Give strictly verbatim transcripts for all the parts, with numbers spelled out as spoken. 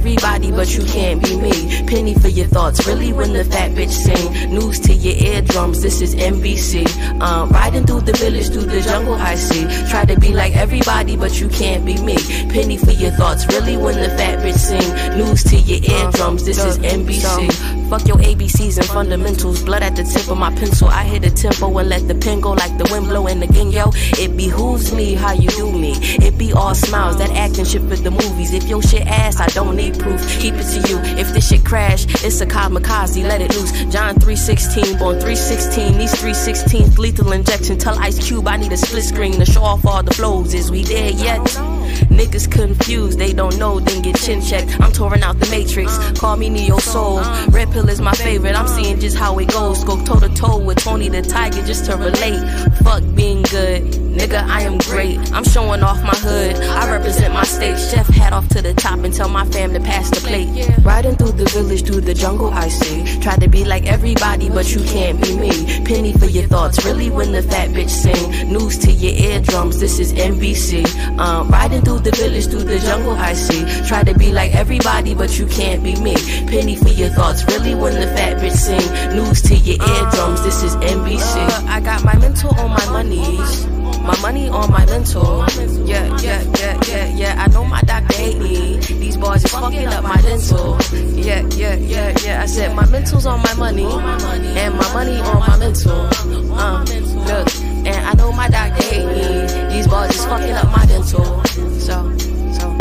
everybody, but you can't be me. Penny for your thoughts, really when the fat bitch sing. News to your eardrums, this is N B C. Um, riding through the village, through the jungle I see. Try to be like everybody, but you can't be me. Penny for your thoughts, really when the fat bitch sing. News to your eardrums, this is N B C. Fuck your A B Cs and fundamentals. Blood at the tip of my pencil. I hit a tempo and let the pen go like the wind blow in the gang, yo. It behooves me how you do me. It be all smiles, that acting shit for the movies. If your shit ass, I don't need proof. Keep it to you. If this shit crash, it's a kamikaze. Let it loose. John three sixteen, born three sixteen. These three sixteens, lethal injection. Tell Ice Cube I need a split screen to show off all the flows. Is we there yet? Niggas confused, they don't know, then get chin checked. I'm touring out the Matrix, call me Neo Soul. Red Pill is my favorite, I'm seeing just how it goes. Go toe to toe with Tony the Tiger just to relate. Fuck being good, nigga, I am great. I'm showing off my hood, I represent my state. Chef hat off to the top and tell my fam to pass the plate. Riding through the village, through the jungle I see. Try to be like everybody, but you can't be me. Penny for your thoughts, really when the fat bitch sing. News to your eardrums, this is N B C. Um, riding through the village, through the jungle I see. Try to be like everybody, but you can't be me. Penny for your thoughts, really when the fat bitch sing. News to your eardrums, this is N B C. Uh, I got my mental on my monies, my money on my mental. Yeah, yeah, yeah, yeah, yeah. I know my doctor hate me. These boys is fucking up my dental. Yeah, yeah, yeah, yeah. I said my mental's on my money, and my money on my mental. Uh, look, and I know my doctor hate me. These boys is fucking up my dental. So, so.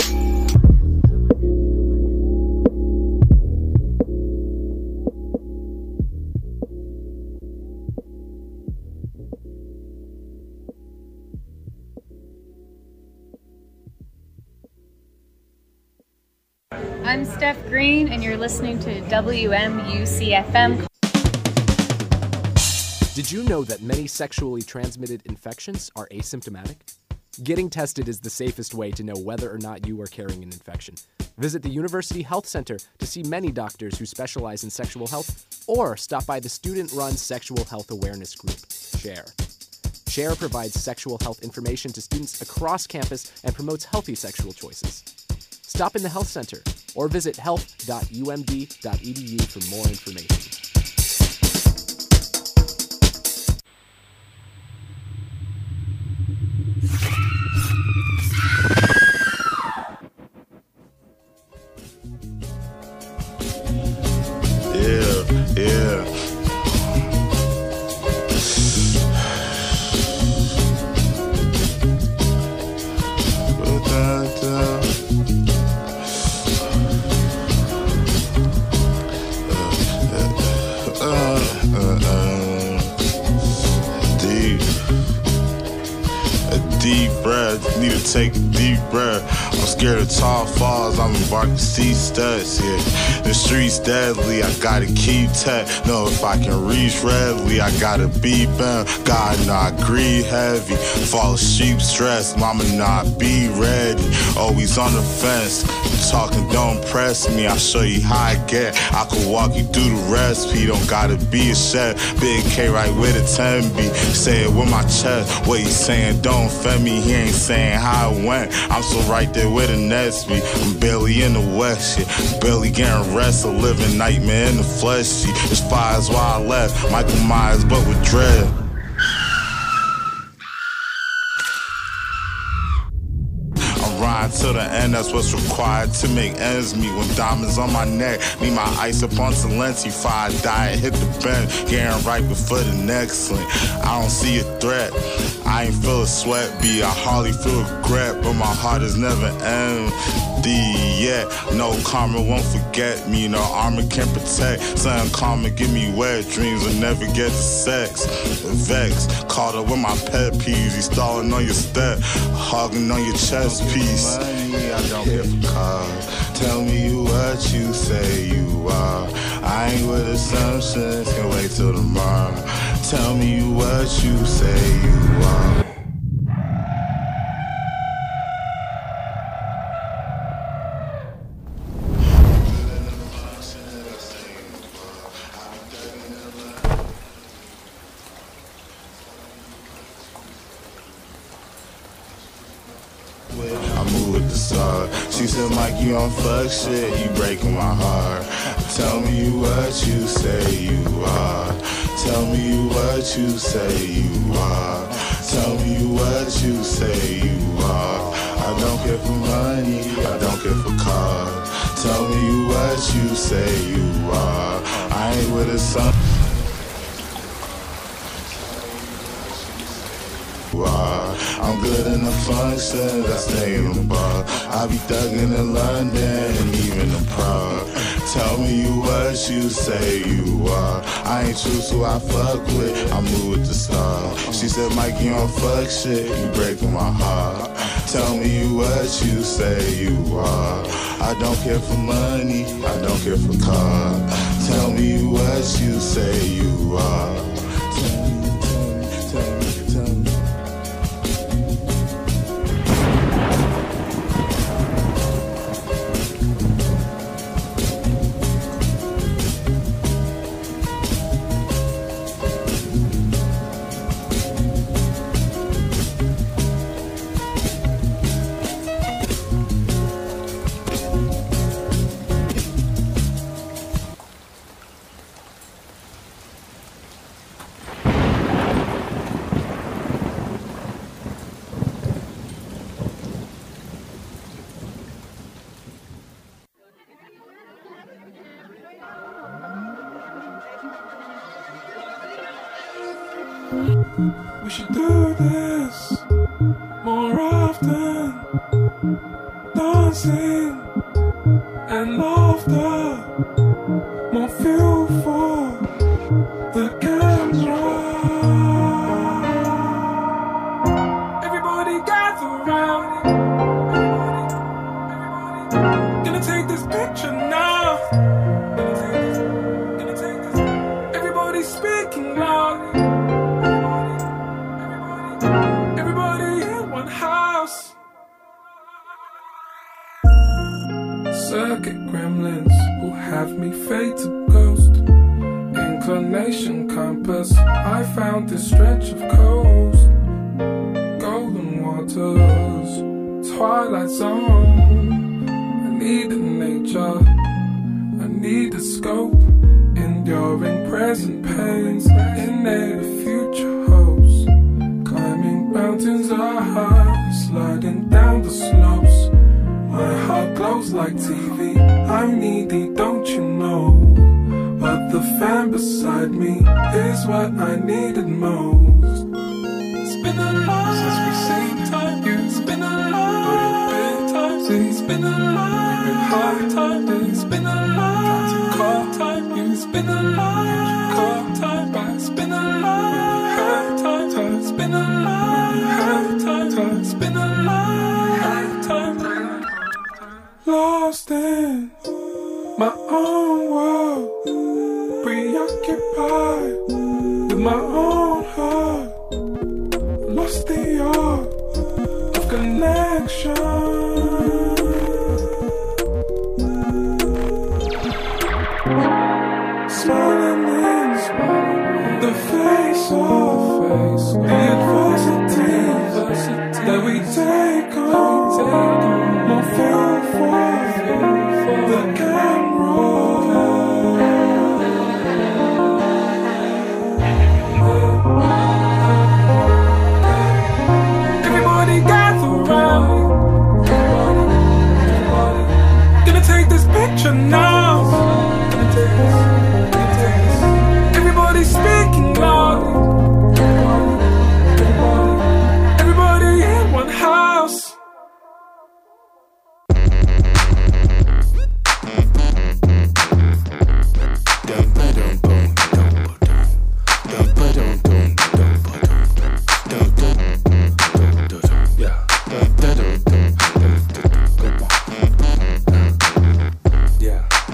I'm Steph Green, and you're listening to W M U C F M. Did you know that many sexually transmitted infections are asymptomatic? Getting tested is the safest way to know whether or not you are carrying an infection. Visit the University Health Center to see many doctors who specialize in sexual health, or stop by the student-run sexual health awareness group, SHARE. SHARE provides sexual health information to students across campus and promotes healthy sexual choices. Stop in the health center or visit health dot u m d dot e d u for more information. Yeah, yeah. Deep breath, need to take a deep breath. I'm scared of tall falls, I'm embarking sea steps, yeah. The streets deadly, I gotta keep tech. Know if I can reach readily, I gotta be bound. God, not greed heavy. Fall asleep stressed, mama not be ready. Always on the fence, talking don't press me. I'll show you how I get. I can walk you through the recipe, don't gotta be a chef. Big K right with a ten B, say it with my chest. What you saying don't offend me, he ain't saying how it went. I'm so right there with a Nesby. I'm barely in the west, yeah. Barely getting rest, a living nightmare in the flesh, yeah. It's fires why I left, Michael Myers but with dread. Till the end, that's what's required to make ends meet. When diamonds on my neck, need my ice up on Talenti. Fire diet, hit the bend, getting right before the next link. I don't see a threat, I ain't feel a sweat, B. I hardly feel regret, but my heart is never empty yet. No karma won't forget me, no armor can protect. Something karma give me wet dreams, will never get to sex. Vex, caught up with my pet peeves, he stalling on your step, hogging on your chest piece. I don't give a cause. Tell me you what you say you are. I ain't with assumptions, can wait till tomorrow. Tell me you what you say you are. said, Mike, you on fuck shit, you breaking my heart. Tell me what you say you are. Tell me what you say you are. Tell me what you say you are. I don't care for money, I don't care for cars. Tell me what you say you are. I ain't with a son. I'm good in the function, I stay in the bar. I be thugging in London and even in Prague. Tell me what you say you are. I ain't choose who I fuck with, I move with the star. She said, Mike, you don't fuck shit, you breaking my heart. Tell me what you say you are. I don't care for money, I don't care for cars. Tell me what you say you are. Tell me, tell me, tell me, tell me. We should do this more often. Dancing and laughter, more fuel for the camera. Everybody gather round. Everybody, everybody. Gonna take this picture now. Gonna take this, gonna take this. Everybody speaking loud. Everybody in one house. Circuit gremlins will have me fade to ghost. Inclination compass, I found this stretch of coast. Golden waters, twilight zone. I need a nature, I need a scope. Enduring present pains, innate future hopes. Climbing mountains are high, sliding down the slopes. My heart glows like T V, I'm needy, don't you know? But the fan beside me is what I needed most. It's been a long since we seen time, yeah. It's been a long, but it's been time since. It's been a long, we've been hard time. It's been a long time to call time, yeah. It's been a long, you call time, but it's been a long, hard time, time. It's been a long, hard time, time. It's been a long, hard time. Lost in my own world, preoccupied with my own heart. Lost the art of connection. Smiling in the face of the adversity that we take on. More fuel for the camera. Everybody gather round. Gonna take this picture now. Everybody speaking loud. Everybody in one house. Yeah.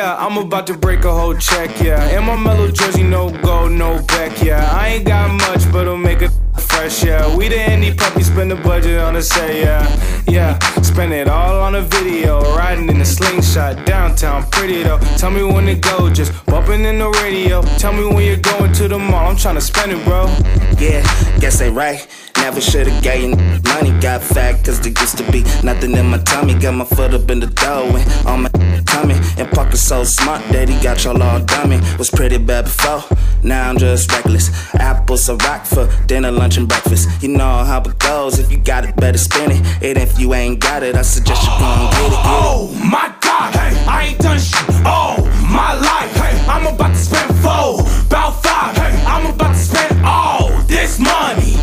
Yeah, I'm about to break a whole check, yeah. In my mellow jersey, no gold, no back, yeah. I ain't got much, but it'll make it fresh, yeah. We the indie puppy, spend the budget on the set, yeah. Yeah, spend it all on a video. Riding in a slingshot, downtown, pretty though. Tell me when to go, just bumping in the radio. Tell me when you're going to the mall, I'm tryna spend it, bro. Yeah, guess they right. Never should've gave you money. Got fat cause there used to be nothing in my tummy. Got my foot up in the dough and on my tummy. And pocket so smart that he got y'all all dummy. Was pretty bad before, now I'm just reckless. Apples a rock for dinner, lunch and breakfast. You know how it goes, if you got it better spend it. And if you ain't got it, I suggest you go and get it, get it. Oh my God, hey, I ain't done shit all my life. Hey, I'm about to spend four, about five. Hey, I'm about to spend all this money.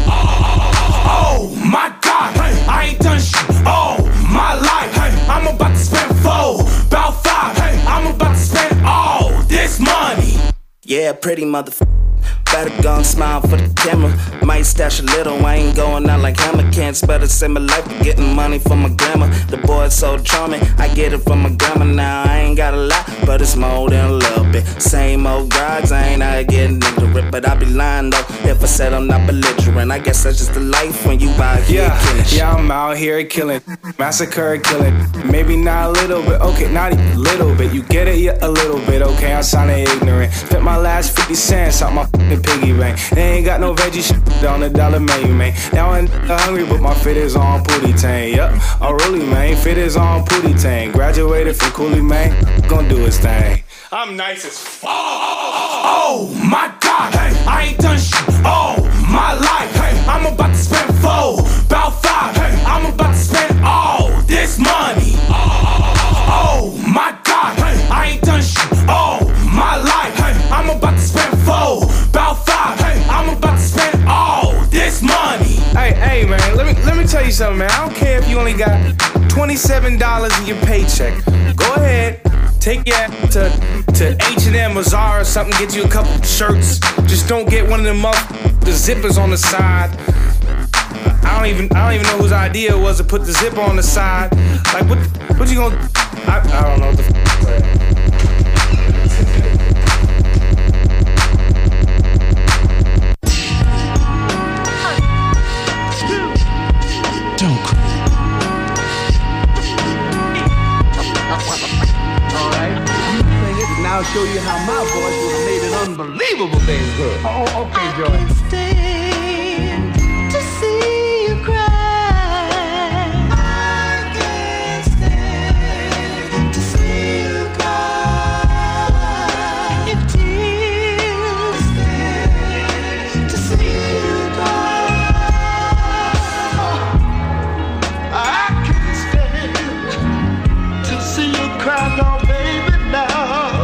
Oh my God, hey, I ain't done shit all my life. Hey, I'm about to spend four, about five. Hey, I'm about to spend all this money. Yeah, pretty motherfucker. Better go and smile for the camera. Might stash a little, I ain't going out like hammer. Can't spell the same life, but getting money from my grandma. The boy's so charming, I get it from my grandma now. I ain't got a lot, but it's more than a little bit. Same old guys, I ain't out getting ignorant. But I be lying though, if I said I'm not belligerent. I guess that's just the life when you out here yeah, killing shit. Yeah, I'm out here killing, massacre killing. Maybe not a little bit, okay, not a little bit. You get it, yeah, a little bit, okay, I'm sounding ignorant. Spent my last fifty cents out my fucking piggy bank. They ain't got no veggie shit on the dollar menu, man. Now I'm hungry, but my fit is on Pootie Tang. Yup, oh really, man, fit is on Pootie Tang. Graduated from Cooley, man, gonna do his thing. I'm nice as fuck. Oh my God, hey, I ain't done shit all my life. Hey, I'm about to spend four, about five. Hey, I'm about to spend all this money. Oh my God, hey, I ain't done shit all my life. Hey, I'm about to spend four, about five. Hey, I'm about to spend all this money. Hey, hey, man, let me let me tell you something, man. I don't care if you only got twenty-seven dollars in your paycheck. Go ahead, take your ass to to H and M or Zara or something. Get you a couple shirts. Just don't get one of them up the zippers on the side. I don't even I don't even know whose idea it was to put the zipper on the side. Like what what you gonna? I, I don't know what the f- Don't cry. Alright, you sing it and I'll show you how my voice would have made an unbelievable thing good. Oh, okay, Joy. I can't stand to see you cry. I can't stand to see you cry. If tears stand to see you cry. I can't stand to see you cry, no, baby, now.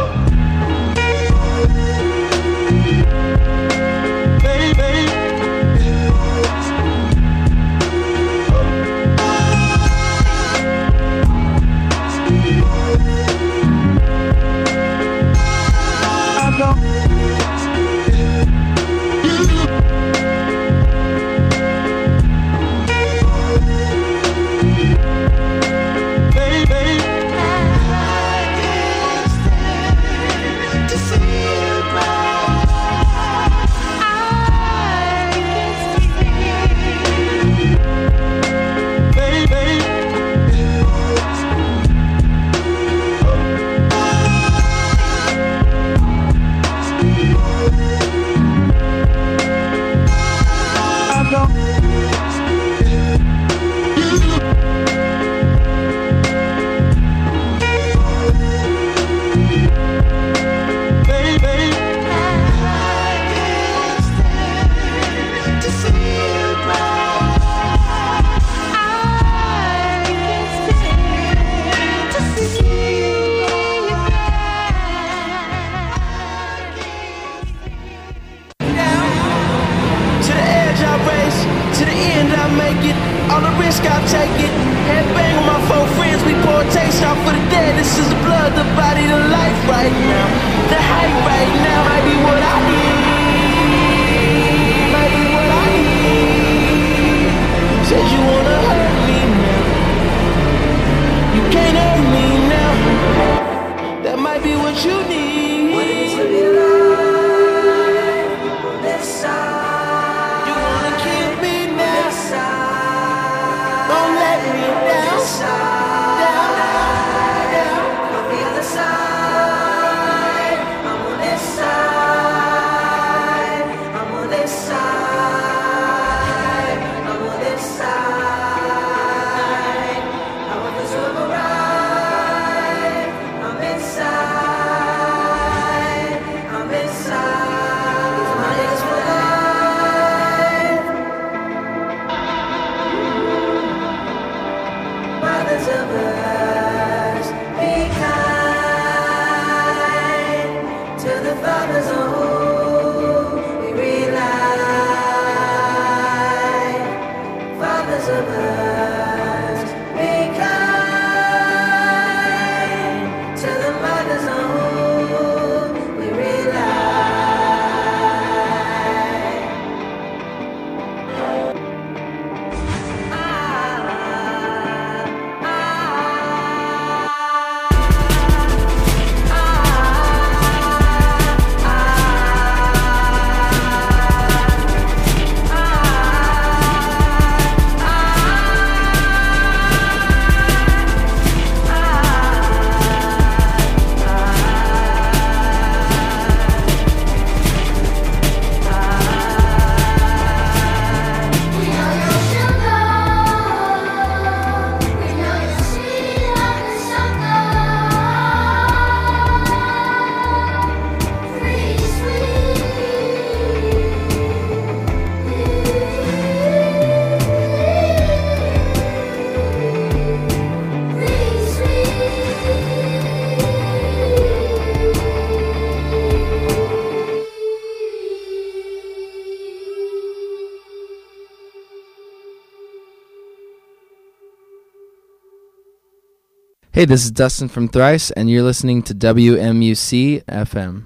Hey, this is Dustin from Thrice, and you're listening to W M U C F M.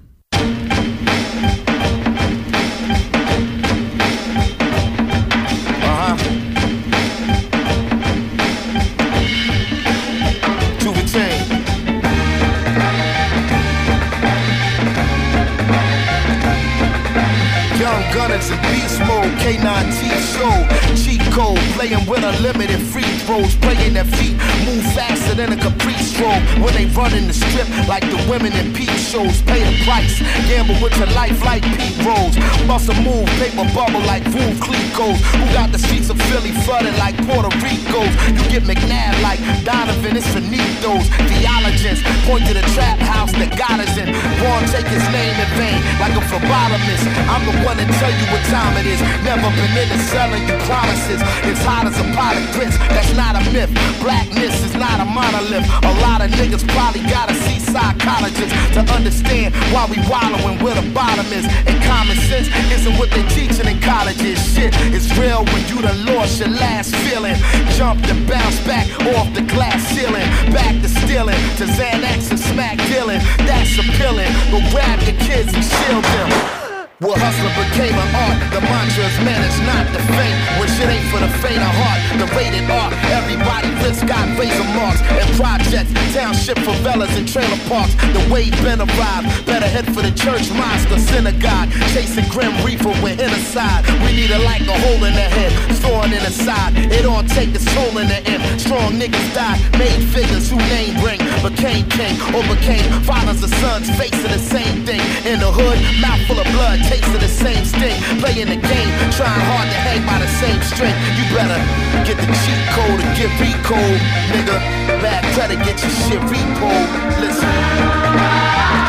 Gunners in beast mode, K nine T show, cheat code, playing with unlimited free throws, playing their feet, move faster than a caprice stroke, when they run in the strip like the women in peep shows, pay the price, gamble with your life like Pete Rose, bust a move, paper bubble like Veuve Clicquot, who got the streets of Philly flooded like Puerto Rico's, you get McNabb like Donovan, it's Finitos, theologians, point to the trap house that got us in, won't take his name in vain, like a phlebotomist, I'm the one that tell you what time it is. Never been into selling you promises. It's hot as a pot of grits. That's not a myth. Blackness is not a monolith. A lot of niggas probably gotta see psychologists to understand why we wallowing where the bottom is. And common sense isn't what they teaching in colleges. Shit is real when you done lost your last feeling. Jumped and bounced back off the glass ceiling. Back to stealing, to Xanax and smack dealing. That's appealing. Go grab your kids and shield them. Well, hustler became an art. The mantra is managed not to faint. When shit ain't for the faint of heart. The rated art. Everybody risk got razor marks and projects. Township favelas and trailer parks. The way been arrived. Better head for the church, mosque or synagogue. Chasing grim reaper with inner side. We need a like a hole in the head. Thorn in the side. It all take its toll in the end. Strong niggas die. Made figures who name bring. Became king or became fathers or sons. Facing the same thing. In the hood, mouth full of blood. Tasting the same sting, playing the game, trying hard to hang by the same string. You better get the cheat code or get recode, nigga. Bad credit, get your shit repo. Listen.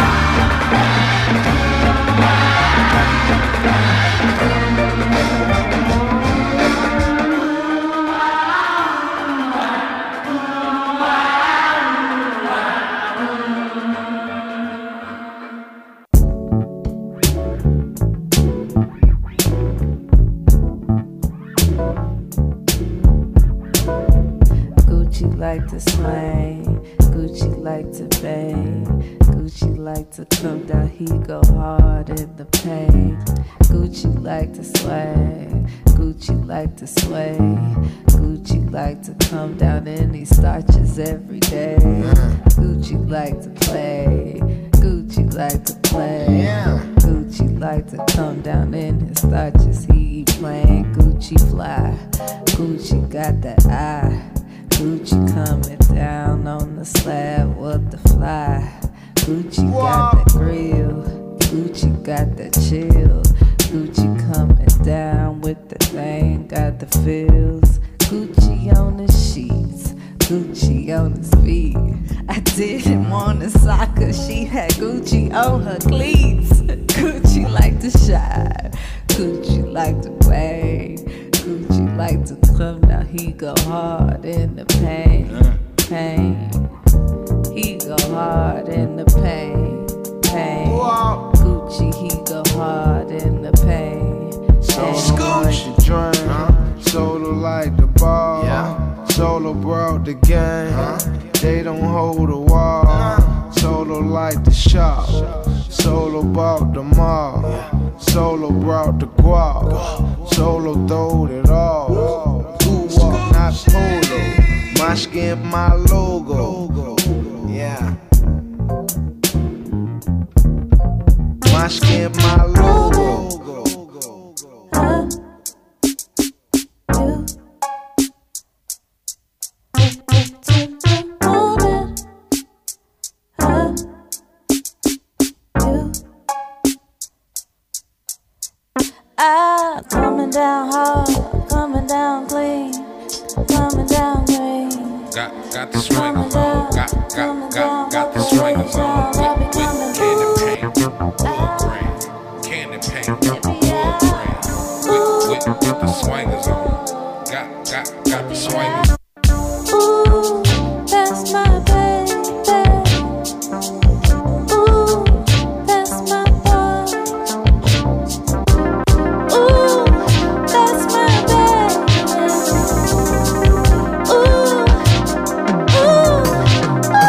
Like to swing, Gucci like to bang, Gucci like to come down, he go hard in the pain. Gucci like to swing, Gucci like to sway, Gucci like to come down in these starches every day. Gucci like to play, Gucci like to play, Gucci like to come down in his starches, he playing. Gucci fly, Gucci got that eye. Gucci coming down on the slab with the fly. Gucci got that grill, Gucci got that chill. Gucci coming down with the thing, got the feels. Gucci on the sheets, Gucci on his feet. I didn't want a sock cause she had Gucci on her cleats. Gucci like to shine, Gucci like to bang, Gucci like to come down, he go hard in the pain, pain. He go hard in the pain, pain. Gucci, he go hard in the pain. Solo like the drink, solo like the ball, solo brought the game. They don't hold a wall. Solo like the shop, solo bought the mall, solo brought the guap, solo throwed it all. Who walk, not polo, my skin, my logo. Yeah. My skin, my logo. Uh, you. Ah, coming down hard, coming down clean, coming down green. Got, got the swingers on, got, got, got, got the swingers on. With, with candy paint, wood grain, candy paint, wood grain. With, with, with the swingers on, got, got, got the swingers. Ooh, that's my baby. Ooh, that's my boy. Ooh, that's my baby. Ooh, ooh, ooh.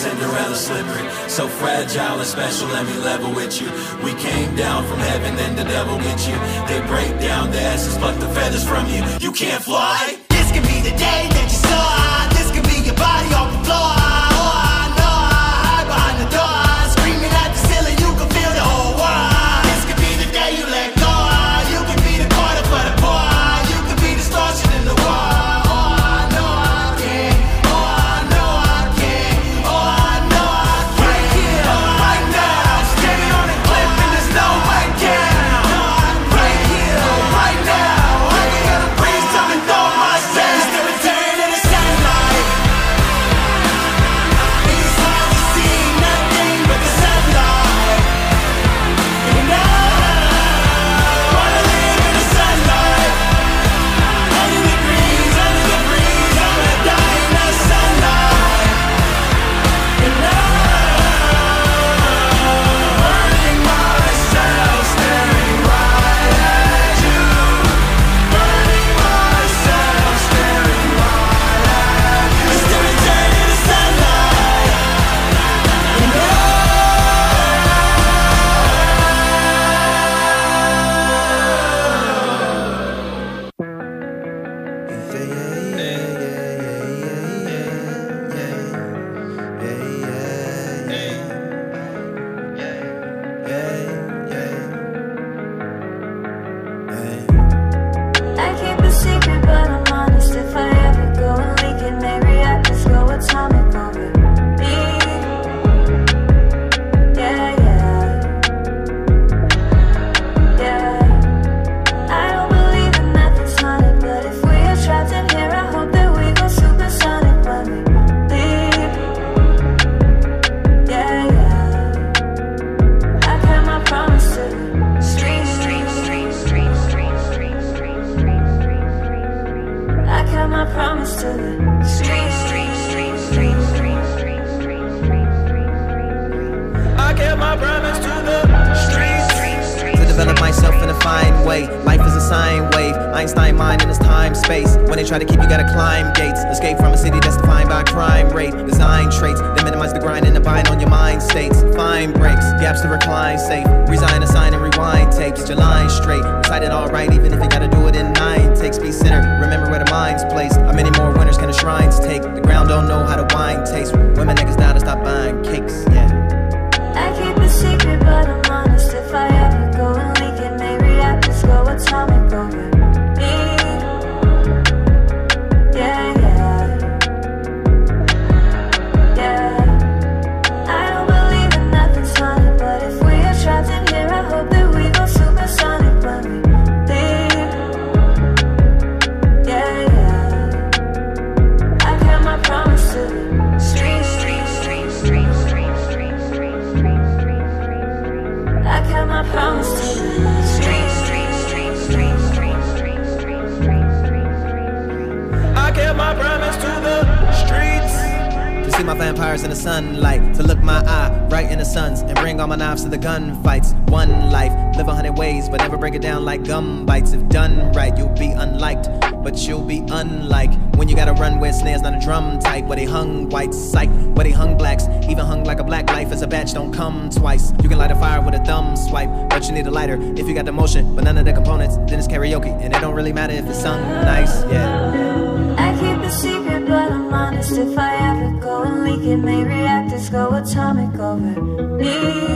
Cinderella slippery. So fragile and special, let me level with you. We came down from heaven, then the devil gets you. They break down the ashes, pluck the feathers from you. You can't fly. This could be the day that you saw. This could be your body off the floor. Oh, I know I hide behind the door, screaming at the ceiling, you can feel the whole world. This could be the day you let go. You could be the quarter for the poor. You could be distortion in the war. Try to keep you, gotta climb gates. Escape from a city that's defined by crime rate. Design traits that minimize the grind and the bind on your mind states. Fine breaks, gaps to recline safe. Resign, assign, and rewind tapes. Get your line straight. Recite it all right, even if you gotta do it in nine takes. Be centered, remember where the mind's placed. How many more winners can the shrines take? The ground don't know how the wine tastes. Women niggas down to stop buying cakes, yeah. I keep a secret, but I'm honest. If I ever go and leak it, may reactors go atomic over. See my vampires in the sunlight, to look my eye right in the suns and bring all my knives to the gunfights. One life, live a hundred ways, but never break it down like gum bites. If done right, you'll be unliked, but you'll be unlike when you gotta run where snares not a drum type. Where they hung whites, psych, where they hung blacks, even hung like a black life as a batch don't come twice. You can light a fire with a thumb swipe, but you need a lighter if you got the motion, but none of the components. Then it's karaoke, and it don't really matter if it's sung nice, yeah. I keep a secret, but I'm honest. If I ever go and leak it, may reactors go atomic over me.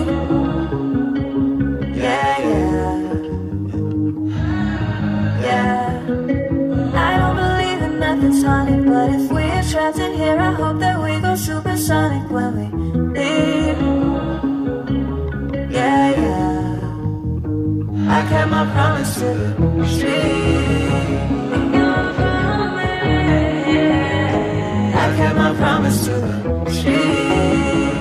Yeah, yeah, yeah. I don't believe in nothing's haunted, but if we're trapped in here, I hope that we go supersonic when we leave. Yeah, yeah. I kept my promise to the street. I kept my promise to the street.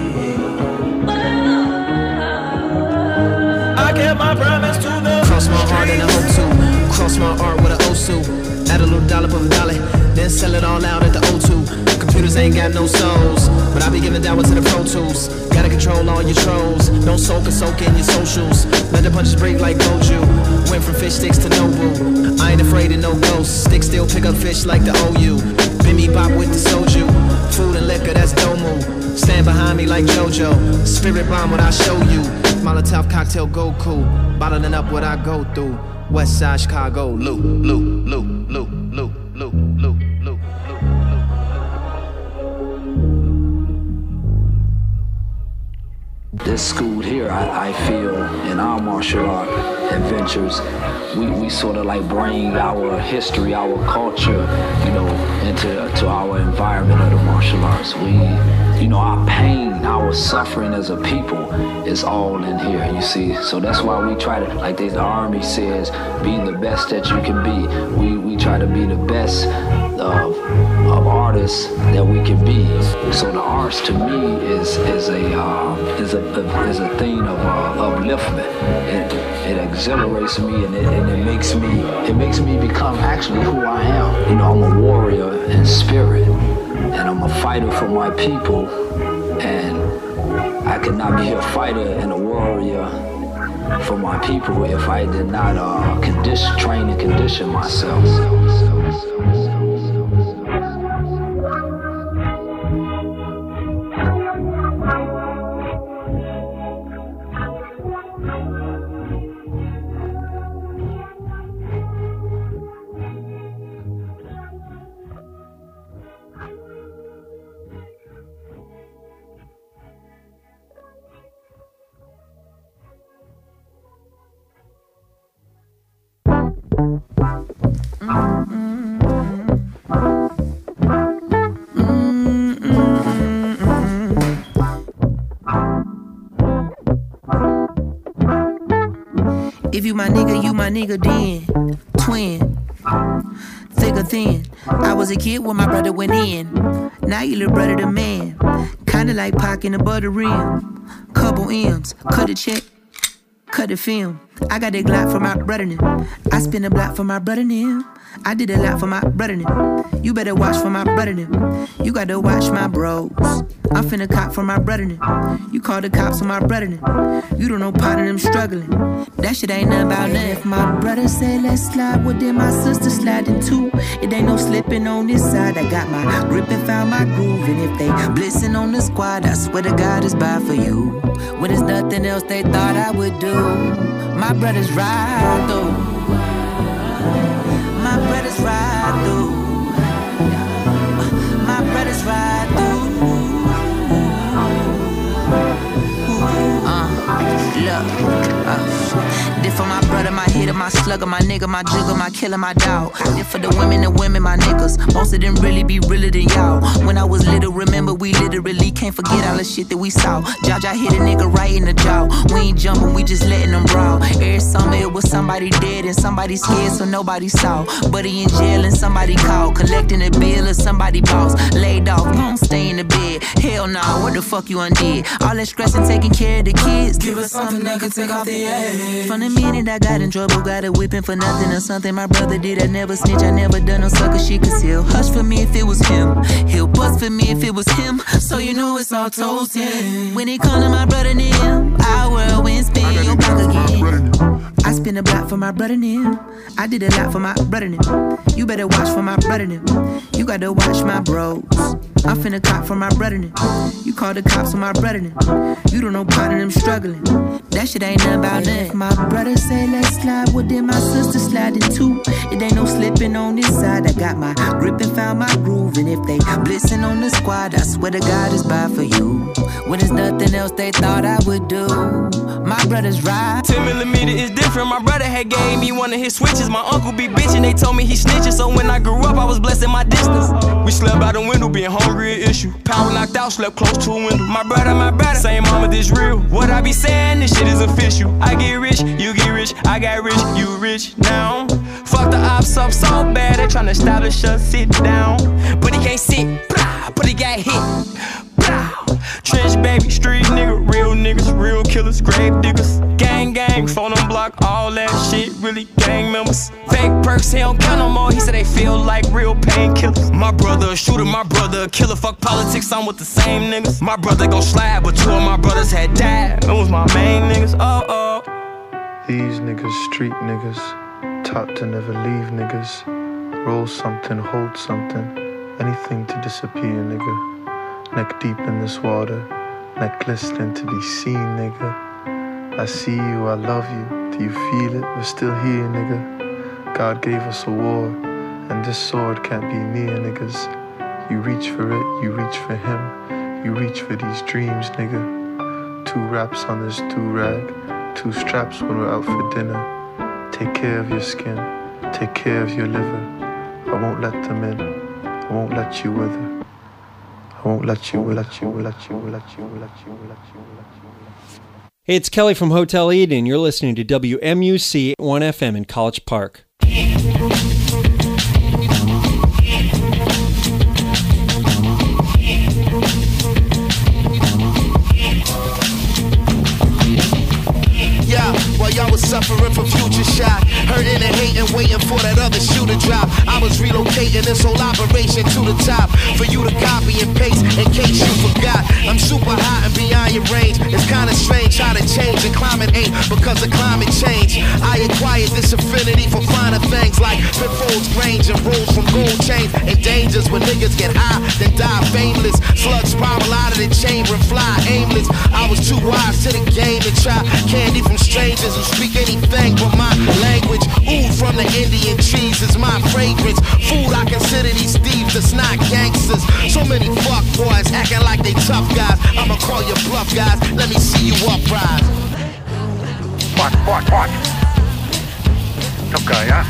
I kept my promise to the cross my heart and I hope to cross my art with an Osu. Add a little dollop of a dollar, then sell it all out at the O two. Computers ain't got no souls, but I be giving down to the Pro Tools. Gotta control all your trolls, don't soak or soak in your socials. Let the punches break like Goju. Went from fish sticks to Nobu. I ain't afraid of no ghosts, stick still pick up fish like the O U. Bimmy bop with the soju, food and liquor that's Domu. Stand behind like JoJo. Spirit bomb what I show you. Molotov cocktail Goku. Bottling up what I go through. West Side Chicago. Loop, loop, loop, loop, loop, loop, loop, loop. This school here, I, I feel, in our martial art adventures, we, we sort of like bring our history, our culture, you know, into to our environment of the martial arts. We, you know, our pain, our suffering as a people is all in here, you see. So that's why we try to, like the Army says, be the best that you can be. We, we try to be the best of, of artists that we can be. So the arts to me is is a uh, is a, a is a thing of uh, upliftment. It, it exhilarates me and it, and it makes me it makes me become actually who I am. You know, I'm a warrior in spirit, and I'm a fighter for my people. And I could not be a fighter and a warrior for my people if I did not uh, condition, train and condition myself. If you my nigga, you my nigga then. Twin, thick or thin. I was a kid when my brother went in. Now you little brother the man. Kinda like Pac in the butter rim. Couple M's, cut a check, cut the film. I got that Glock for my brother now. I spin a block for my brother now. I did a lot for my brother now. You better watch for my brother now. You gotta watch my bros. I'm finna cop for my brother now. You call the cops on my brother now. You don't know part of them struggling. That shit ain't nothing about nothing. If my brother say let's slide, well then my sister sliding too. It ain't no slipping on this side. I got my grip and found my groove. And if they blitzing on the squad, I swear to God it's bad for you. When there's nothing else they thought I would do. My brothers ride through. My brothers ride through. My brothers ride through. Uh, look, uh, did for my brother, my hitter, my slugger, my nigga, my jigger, my killer, my dog. Did for the women, the women, my niggas. Most of them really be realer than y'all. When I was little, remember we literally can't forget all the shit that we saw. Jaja hit a nigga right in the jaw. We ain't jumping, we just letting them brawl. Every summer it was somebody dead and somebody scared, so nobody saw. But he in jail and somebody called, collecting a bill or somebody boss. Laid off, gon' stay in the bed. Hell nah, what the fuck you undid? All that stress and taking care of the kids. Give us something that can take off the edge. From the minute I got in trouble, got a whipping for nothing or something my brother did. I never snitch, I never done no sucker shit. Cause he'll hush for me if it was him. He'll bust for me if it was him. So you know it's all toasted. When it come to my brother Nim, our world went spin your back again. I spin a block for my brother Nim. I did a lot for my brother Nim. You better watch for my brother Nim. You gotta watch my bros. I'm finna cop for my brother Nim. You call the cops on my brother Nim. You don't know part of them struggling. That shit ain't nothing about nothing. If my brother say let's slide, well then my sister sliding too. It ain't no slipping on this side. I got my grip and found my groove. And if they blitzing on the squad, I swear to God it's bad for you. When there's nothing else they thought I would do. My brother's right. ten millimeter is different. My brother had gave me one of his switches. My uncle be bitching. They told me he snitching. So when I grew up, I was blessed in my distance. We slept out the window, being hungry an issue. Power knocked out, slept close to a window. My brother, my brother, same mama, this real. What I be saying, this shit is official. I get rich, you get rich. I got rich, you rich now. Fuck the ops up so bad, they tryna establish us, sit down. But he can't sit, blah, but he got hit. Blah. Trench baby, street nigga, real niggas, real killers, grave diggers. Gang gang, phone on block, all that shit, really gang members. Fake perks, he don't count no more, he said they feel like real painkillers. My brother a shooter, my brother a killer, fuck politics, I'm with the same niggas. My brother gon' slide, but two of my brothers had died. It was my main niggas, oh oh. These niggas, street niggas, taught to never leave niggas. Roll something, hold something, anything to disappear, nigga. Neck deep in this water, neck glistening to be seen, nigga. I see you, I love you. Do you feel it? We're still here, nigga. God gave us a war, and this sword can't be near, niggas. You reach for it, you reach for him. You reach for these dreams, nigga. Two wraps on this do-rag, two straps when we're out for dinner. Take care of your skin, take care of your liver. I won't let them in, I won't let you wither. I won't let you, let you, let you, let you, let you, let you, let you. Hey, it's Kelly from Hotel Eden. You're listening to W M U C one F M in College Park. Yeah, while y'all was suffering from future shock, hurting and hating, waiting for that other shoe to drop, I was relocating this whole operation to the top for you to copy and paste in case you forgot. I'm super hot and beyond your range. It's kinda strange how to change and climate ain't because of climate change. I acquired this affinity for finer things like pitfalls, range, and rules from gold chains and dangers when niggas get high, then die fameless. Slugs spiral out of the chamber and fly aimless. I was too wise to the game to try candy from strangers who speak anything but my language. Ooh, from the Indian trees is my fragrance. Food, I consider these thieves that's not gangsters. So many fuck boys acting like they tough guys. I'ma call you bluff guys. Let me see you uprise. What, what, what? Tough guy, huh?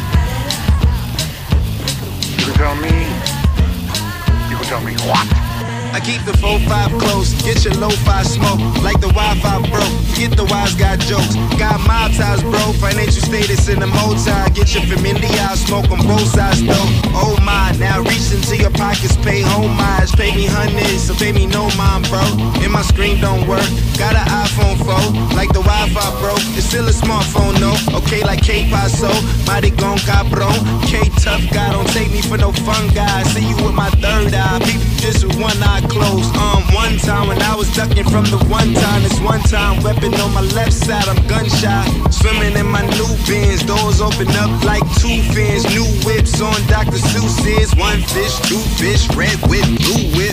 You can tell me. You can tell me what? I keep the four five close, get your lo-fi smoke. Like the Wi-Fi broke, forget the wise guy jokes. Got mob ties, bro, financial status in the multi. Get your familiar, smoke on both sides, though. Oh my, now reach into your pockets, pay homage. Pay me hundreds, so pay me no mind, bro. And my screen don't work, got an iPhone four. Like the Wi-Fi broke, it's still a smartphone, no. Okay, like K-Paso, mighty gon' cabron. K-Tough guy, don't take me for no fun guy. See you with my third eye, peep you just with one eye closed. Um, one time when I was ducking from the one time, this one time weapon on my left side, I'm gunshot. Swimming in my new bins, doors open up like two fins. New whips on Doctor Seuss's. One fish, two fish, red whip, blue whip.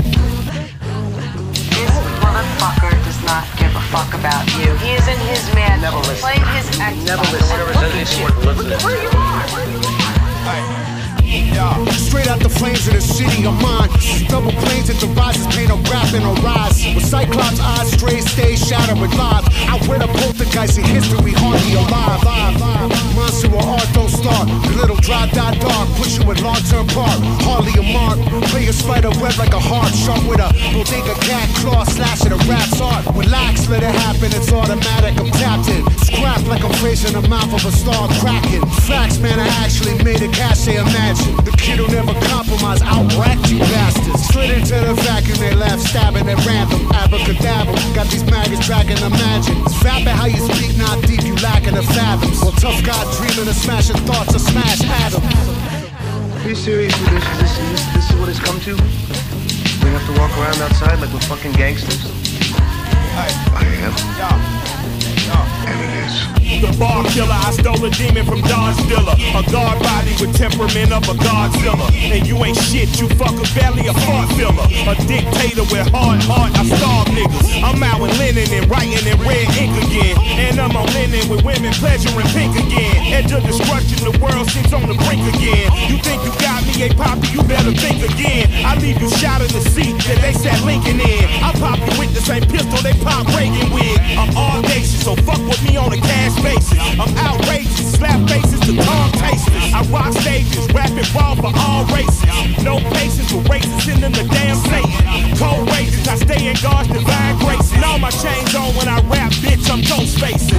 This motherfucker does not give a fuck about you. He is in his man. Never listen. Playing his Xbox. Never listen. Never says anything worth listening. Where you are? Where you are? Yeah. Straight out the flames of the city of mine. Double planes at the rises, paint a rap and a rise. With Cyclops eyes, straight stage, shatter with live. I wear the poltergeist in history, hardly alive. Monster or art don't start. The little dry dot dark, push you in long-term park. Hardly a mark. Play a spider web like a heart, sharp with a bodega cat claw, slash at a rap's art. Relax, let it happen, it's automatic, I'm tapped in. Scrap like I'm facing the mouth of a star cracking. Facts, man, I actually made a cash, they imagine. The kid who never compromise, outracked you bastards. Slid into the vacuum, they left, stabbing at random. Abracadabra, got these maggots dragging the magic. It's vapid how you speak, not deep, you lacking the fathoms. Well, tough guy dreaming of smashing thoughts, or smash atoms. Are you serious with this? Is this, is this, this is what it's come to? We have to walk around outside like we're fucking gangsters? I, I am. Yeah. And it is. The bar killer, I stole a demon from Dodge Dilla. A guard body with temperament of a Godzilla. And you ain't shit, you fuck a belly, a fart filler. A dictator with hard heart, I starve niggas. I'm out with linen and writing in red ink again. And I'm on linen with women pleasuring pink again. Edge of destruction, the world seems on the brink again. You think you got me, hey poppy, you better think again. I leave you shot in the seat that they sat Lincoln in. I pop you with the same pistol they pop Reagan with. I'm audacious, so fuck with me on a cash basis. I'm outrageous, slap faces to tongue tasters. I rock stages, rap and ball for all races. No patience with racists in the damn Satan. Cold rages, I stay in God's divine grace. And all my chains on when I rap, bitch, I'm ghost facing.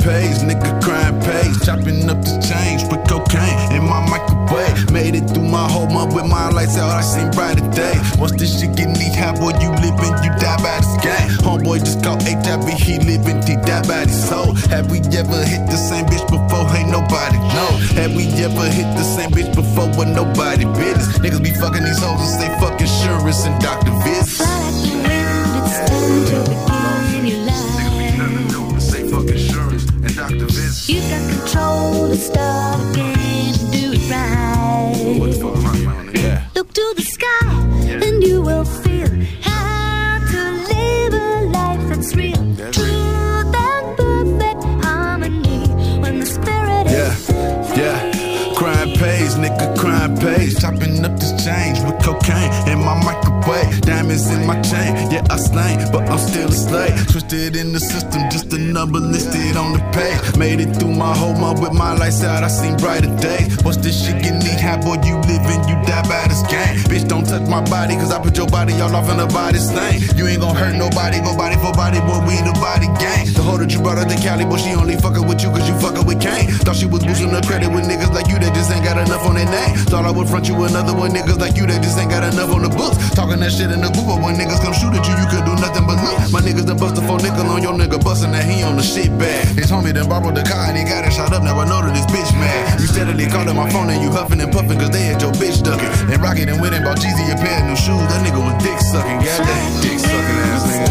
pays, nigga crime pays. Chopping up the change with cocaine in my microwave. Made it through my whole month with my lights out, I seen brighter days. Once this shit get knee high, boy, you living, you die by this game. Homeboy just caught H I V, he living, he died by his soul. Have we ever hit the same bitch before? Ain't nobody know. Have we ever hit the same bitch before with nobody business? Niggas be fucking these hoes and say fuck insurance and doctor visits. Fly like the wind, it's time to begin your life. Niggas be nothing to do but say fuck insurance and doctor visits. You got control to start again and do it right. What the fuck am I on? Yeah. Look to the sky and you will feel how to live a life that's real. Truth and perfect harmony when the spirit Yeah, is yeah. Crime pays, nigga, crime pays. Chopping up this change with cocaine in my microwave. Diamonds in my chain, yeah, I slain, but I'm still a slave. Twisted in the system, just a number listed on the page. Made it through my whole month with my lights out, I seen brighter days. Once this shit get knee high, boy, you living, you die by this game. Bitch, don't touch my body, cause I put your body all off in the body stain. You ain't gon' hurt nobody, go body for body, boy, we the body gang. The hoe that you brought her to Cali, boy, she only fucking with you cause you fucking with Kane. Thought she was boosting her credit with niggas like you that just ain't got enough on their name. Thought I would front you another one, niggas like you that just ain't got enough on the books. Talking that shit in the booth, but when niggas come shoot at you, you could do nothing but look. My niggas done bust a four nickel on your nigga, bustin' that he on the shit bag. His homie done borrowed the car and he got it shot up, now I know that this bitch mad. You steadily callin' my phone and you huffin' and puffin' cause they had your bitch duckin'. And Rocket and went and bought Jeezy a pair of new shoes, that nigga was dick sucking, goddamn dick sucking ass nigga.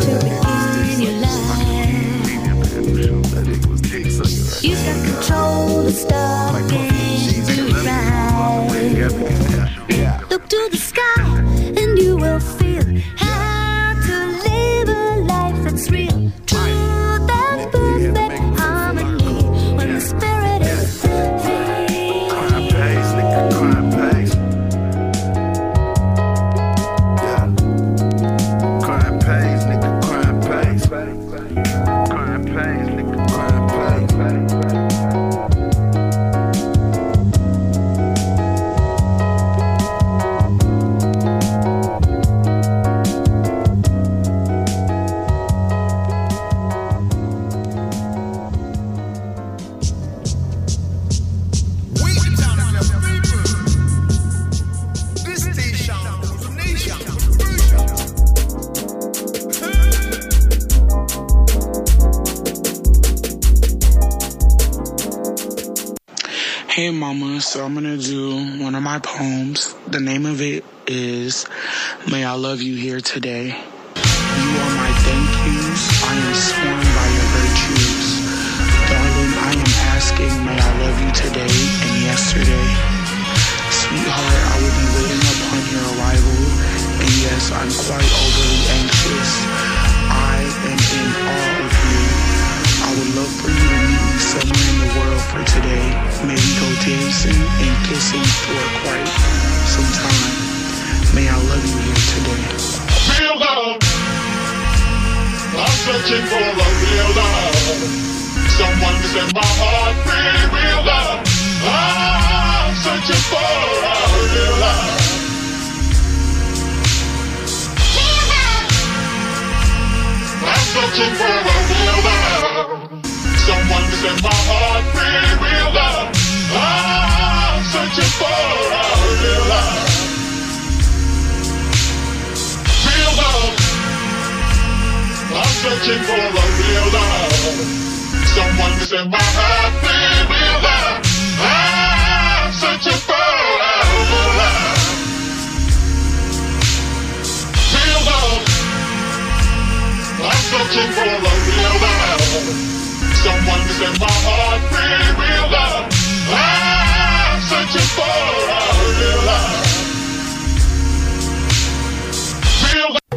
You got control to start again and do it right. Look to the sky and you will feel how to live a life that's real. Truth and perfect harmony when the spirit is free. Crime pays, nigga, crime pays. Yeah. Crime pays, nigga, crime pays. Crime pays, nigga, crime pays. Hey mama, so I'm gonna do one of my poems. The name of it is May I Love You Here Today. You are my thank yous, I am sworn by your virtues. Darling, I am asking, may I love you today and yesterday. Sweetheart, I will be waiting upon your arrival, and yes, I'm quite overly anxious. I am in awe of you. I would love for you to meet me somewhere in the world for today. Maybe go dancing and kissing for quite some time. May I love you here today. Real love. I'm searching for a real love. Someone to set my heart free. Real love. I'm searching for a real love. I'm searching for a real love. Someone to set my heart free. Real love. I'm searching for a real love. Real love. I'm searching for a real love. Someone to set my heart free. Real love. I'm searching for a real love. Real love. I'm searching for a real love. Someone to set my heart free. Real love. I'm searching for a real love. Real love.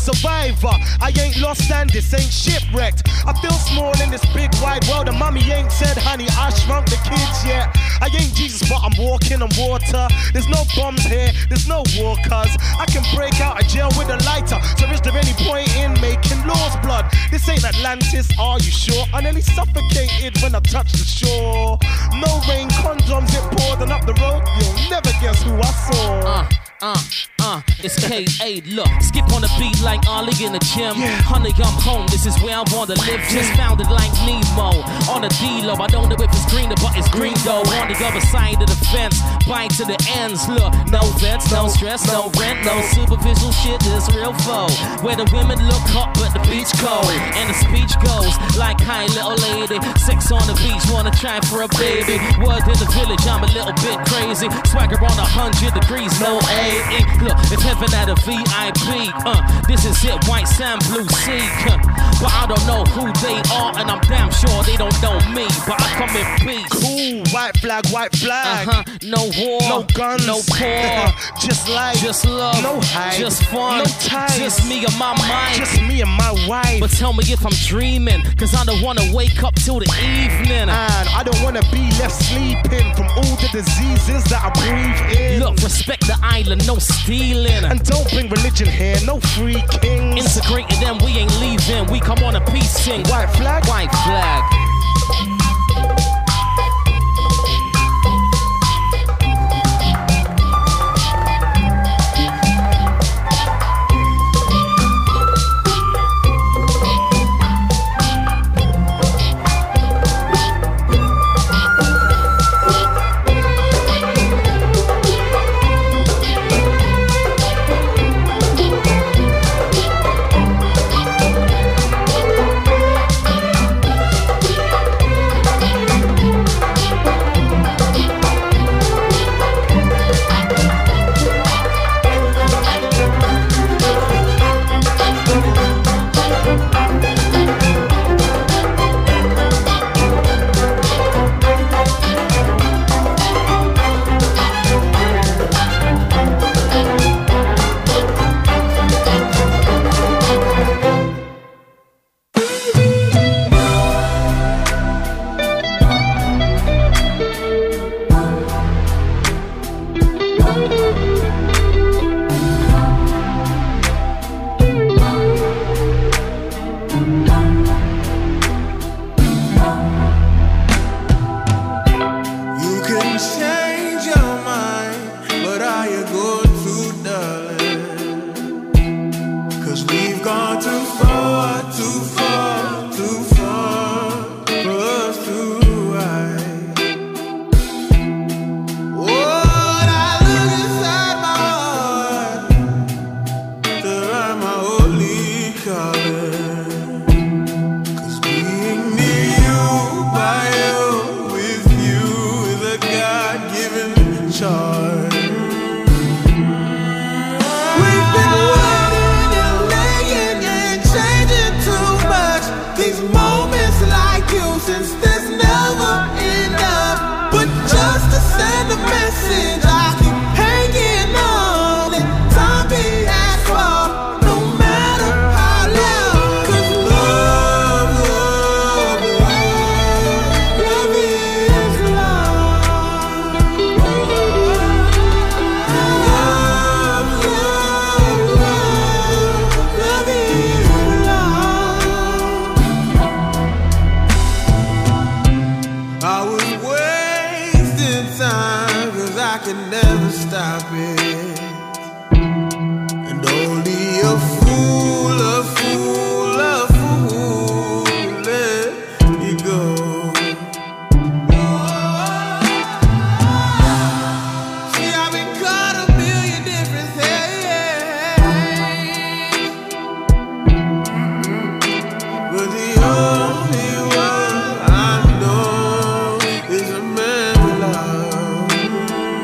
survivor. I ain't lost and this ain't shipwrecked. I feel small in this big wide world, and mommy ain't said, honey, I shrunk the kids yet. I ain't Jesus, but I'm walking on water. There's no bombs here, there's no war, cuz I can break out of jail with a lighter. So is there any point in making laws, blood? This ain't Atlantis, are you sure? I nearly suffocated when I touched the shore. No rain, condoms, it poured, and up the road, you'll never guess who I saw. Uh. Uh, uh, it's K A, look, skip on the beat like Ollie in the gym. Yeah. Honey, I'm home, this is where I wanna live. Just found it like Nemo, on a D-Lo. I don't know if it's greener, but it's green though. On the other side of the fence, bite to the ends. Look, no vets, no stress, no rent, no superficial shit, this real foe. Where the women look hot, but the beach cold. And the speech goes like, hi little lady, sex on the beach, wanna try for a baby. Word in the village, I'm a little bit crazy. Swagger on a hundred degrees, no A. Look, it's heaven at a V I P. Uh, this is it, white sand, blue sea. Uh, but I don't know who they are, and I'm damn sure they don't know me. But I come in peace. Cool, white flag, white flag. Uh huh. No war, no guns, no poor. Just life, just love, no hype, just fun, no ties. Just me and my mind, just me and my wife. But tell me if I'm dreaming, cause I don't wanna wake up till the evening. And I don't wanna be left sleeping from all the diseases that I breathe in. Look, respect the island, no stealing. And don't bring religion here, no free kings. Integrated and we ain't leaving, we come on a peace thing. White flag, white flag.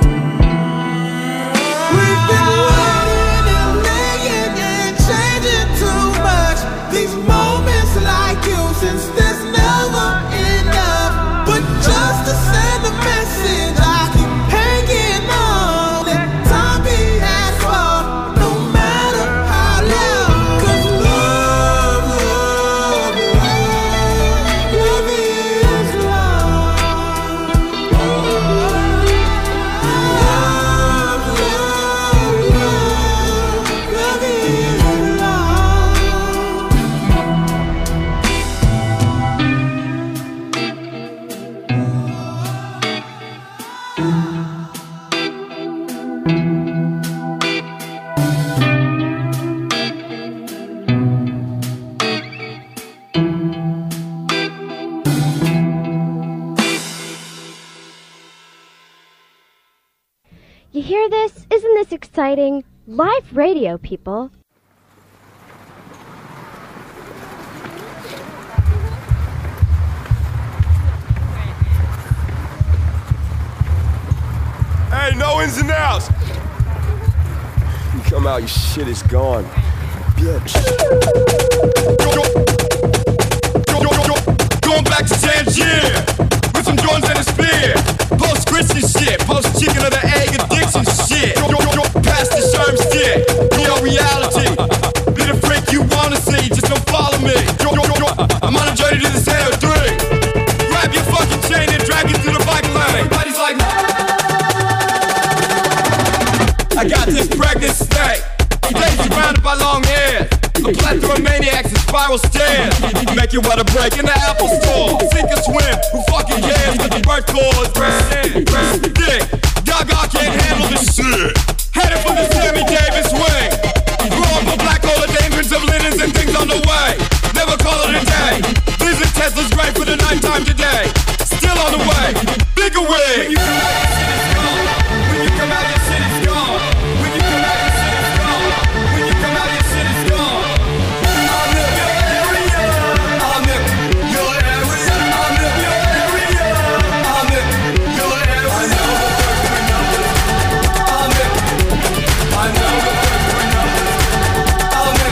We've been waiting and laying and changing You hear this? Isn't this exciting? Live radio, people. Hey, no ins and outs. You come out, your shit is gone. Bitch. Going back to Tangier with some Jordans and a spear. Post Christian shit, post chicken of the egg addiction shit. Past the sherm stick, real reality. Be the freak you wanna see, just don't follow me. I'm on a journey to the center three. Grab your fucking chain and drag it through the bike lane. Everybody's like, I got this pregnant snake. Daisy surrounded by long hair. A plethora of maniacs and spiral stairs. Make you wanna break in the Apple store. Sink or swim, who fucking cares? But the birth clause, press in, press the dick. Gaga can't handle this shit. Headed for the Sammy Davis wing. Grow up a black hole of dangerous of linens and things on the way. Never call it a day. Visit Tesla's great for the nighttime today. Still on the way. Bigger wig. When you come out, your shit is gone. When you come out, your shit is gone. When you come out, your shit is gone. I'm in your area. I'm in your area. I'm in your area. I'm in your area. I know the first three numbers. I'm in. I know the first three numbers. I'm in.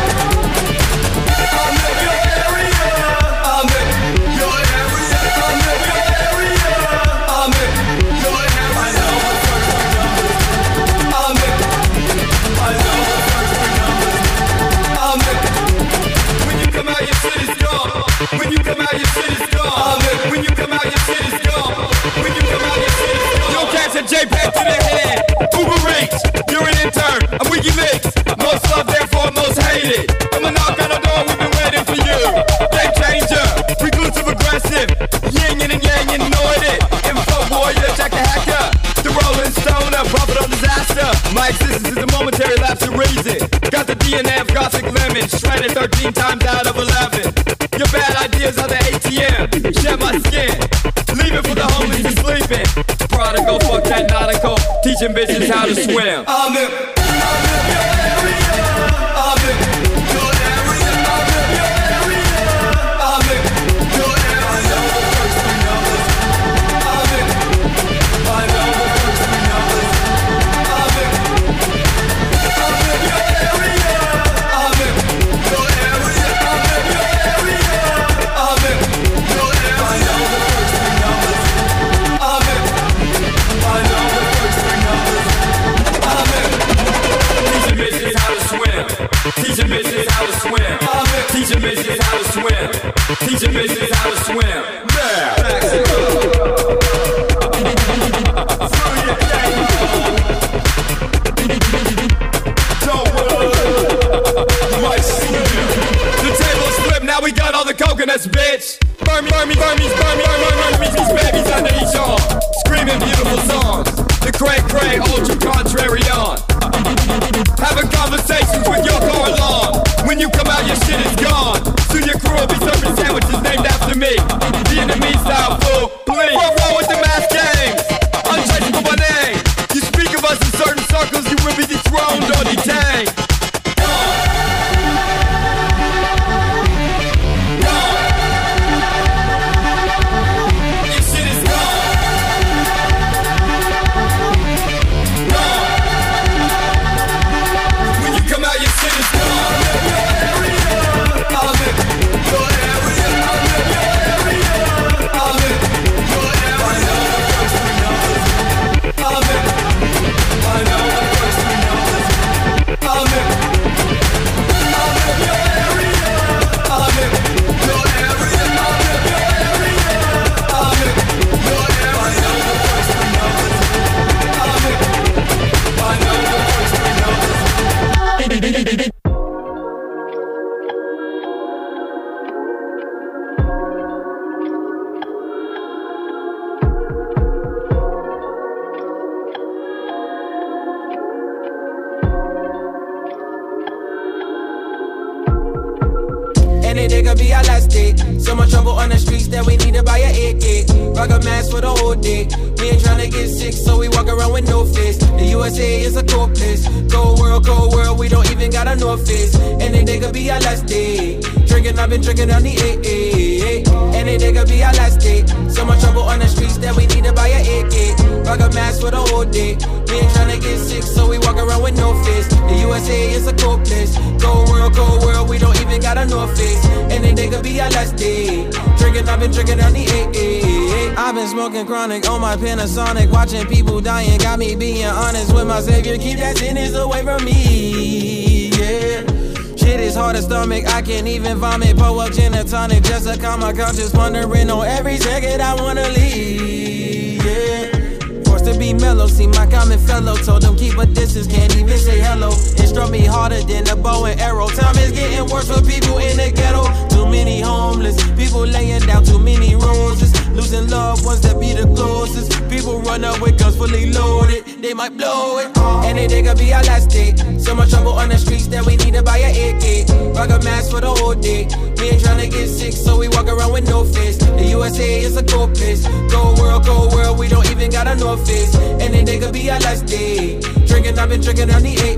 I'm in your area. I'm in your area. I'm in your area. I'm in your area. I know the first three numbers. I'm in. I know the first three numbers. I'm in. When you come out, your shit is gone. When you come out, your shit is gone. I'm in. When you come out, your shit is gone. When you come out, your shit is gone. Yo, catch a JPEG to the head. Uber Eats, you're an intern. I'm WikiLeaks. Most loved, therefore most hated. I'm a knock on the door, we've been waiting for you. Game changer, reclusive aggressive. Yin and yang, you know it. Info warrior, Jack the hacker. The Rolling Stoner, prophet of disaster. My existence is a momentary lapse of reason. Got the D N A of gothic lemon, shredded thirteen times out of eleven. Your bad ideas are the A T M. Shed my skin, leave it for the homies who's sleeping. Prodigal, fuck that nautical, teaching bitches how to swim. I'm in, I'm in your area. I'm in your area. I'm in your area. I'm in your area. I know the first three numbers. I'm in. I know the first three numbers. I'm in. I'm in your area. I'm in your area. I'm in your area. I'm in your area. I know the first three numbers. I'm in. I know the first three numbers. I'm in. Teaching bitches how to swim. Teaching bitches how to swim. I'm in. Teaching bitches how to swim. Teaching bitches how to swim. The table's flipped, now we got all the coconuts, bitch. Burn me, burn me, burn me, burn me, burn me, burn me, these babies under each arm. Screaming beautiful songs. The cray cray, ultra contrary on. Having conversations with your car alarm. When you come out, your shit is gone. Soon your crew will be serving sandwiches named after me. Vietnamese style fool, please. What wrong with the mass games? Untraceable by name. You speak of us in certain circles, you will be dethroned or detained. Your shit is gone. Gone. Any day could be our last day. So much trouble on the streets that we need to buy a A K. Rock a mask for the whole day. We ain't tryna get sick, so we walk around with no face. The U S A is a cold place. Cold world, cold world, we don't even got a North Face. Any day could be our last day. Drinking, I've been drinking on the A A. Any day could be our last day. So much trouble on the streets that we need to buy a A K. Rock a mask for the whole day. We ain't tryna get sick, so we walk around with no face. The U S A is a cold place. Cold world, cold world, we don't even got a North Face. Any day could be our last day. Drinking, I've been drinking on the A A. I've been smoking chronic on my Panasonic. Watching people dying, got me being honest with my savior. Keep that sickness away from me, yeah. Shit is hard to stomach, I can't even vomit. Pull up gin and tonic just to calm my conscience. Wondering on every second I wanna leave, yeah. Forced to be mellow, see my common fellow. Told them keep a distance, can't even say hello. It struck me harder than a bow and arrow. Time is getting worse for people in the ghetto. Too many homeless, people laying down too many roses. Losing loved ones that be the closest. People run up with guns fully loaded, they might blow it. Any day could be our last day. So much trouble on the streets that we need to buy a A K. Rock a mask for the whole day. We ain't tryna get sick, so we walk around with no face. The U S A is a cold place. Cold world, cold world, we don't even got a North Face. Any day could be our last day. Drinking, I've been drinking on the A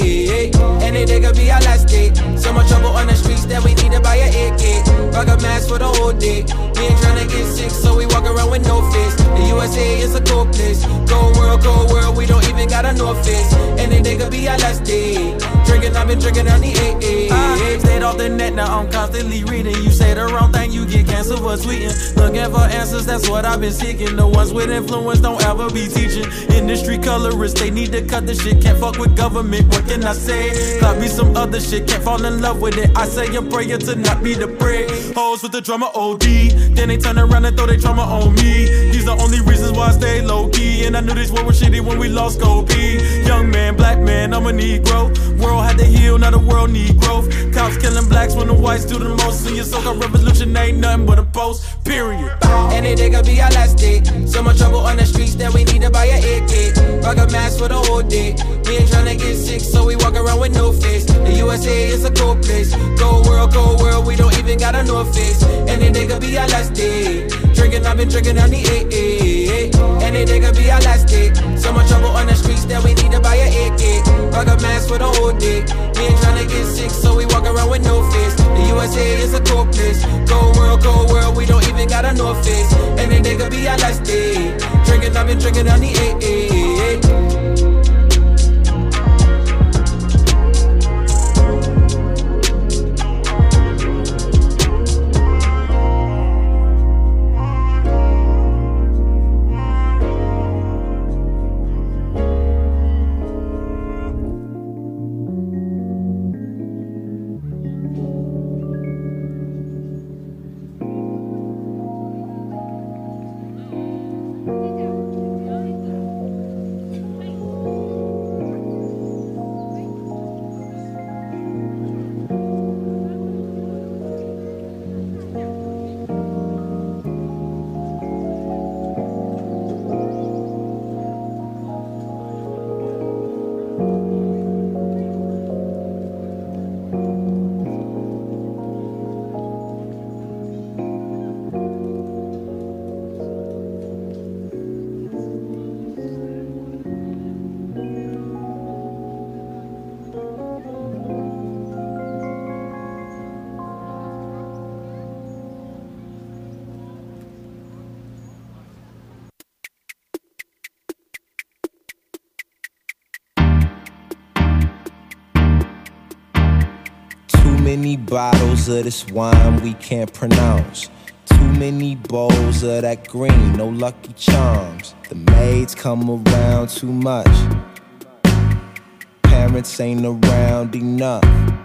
A. Any day could be our last day. So much trouble on the streets that we need to buy a A K. Rock a mask for the whole day. We ain't tryna get sick, so we walk around with no face. The U S A is a cold place. Cold world, cold world, we don't even got a North Face. Any day could be our last day. Drinking, I've been drinking on the A A. I stayed off the net, now I'm constantly reading. You say the wrong thing, you get canceled for tweeting. Looking for answers, that's what I've been seeking. The ones with influence don't ever be teaching. Industry colorists, they need to cut the shit. Can't fuck with government, what can I say? Got me some other shit, can't fall in love with it. I say a prayer to not be the prey. Hoes with the drama O D, then they turn around and throw their trauma on me. These are only reasons why I stay low key. And I knew this world was shitty when we lost Kobe. Young man, black man, I'm a Negro. World had to heal, now the world need growth. Cops killing blacks when the whites do the most. So your so-called revolution ain't nothing but a post, period. Any day could be our last day. So much trouble on the streets that we need to buy a A K. Rock a mask for the whole day. We ain't tryna get sick, so we walk around with no face. The U S A is a cold place. Cold world, cold world, we don't even got a North Face. Any day could be our last day. Drinking, I've been drinking on the A A. Any day could be our last day. So much trouble on the streets that we need to buy a A K. Rock a mask for the whole day. We ain't tryna get sick, so we walk around with no face. The U S A is a cold place. Cold world, cold world, we don't even got a North Face. Any day could be our last day. Drinking, I've been drinking on the A A. many bottles of this wine we can't pronounce. Too many bowls of that green, no Lucky Charms. The maids come around too much. Parents ain't around enough.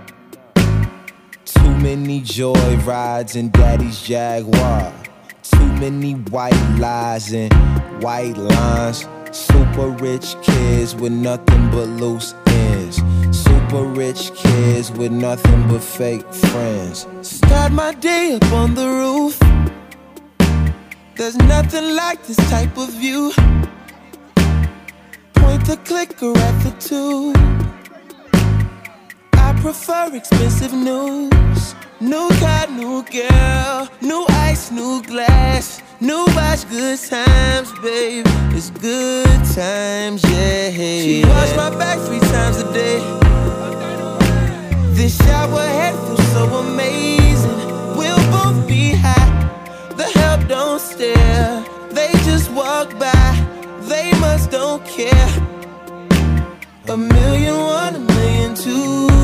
Too many joy rides in daddy's Jaguar. Too many white lies and white lines. Super rich kids with nothing but loose ends. Super rich kids with nothing but fake friends. Start my day up on the roof. There's nothing like this type of view. Point the clicker at the tube. I prefer expensive news. New car, new girl, new ice, new glass, new watch, good times, babe. It's good times, yeah. She wash my back three times a day. This shower head feels so amazing. We'll both be high. The help don't stare. They just walk by. They must don't care. A million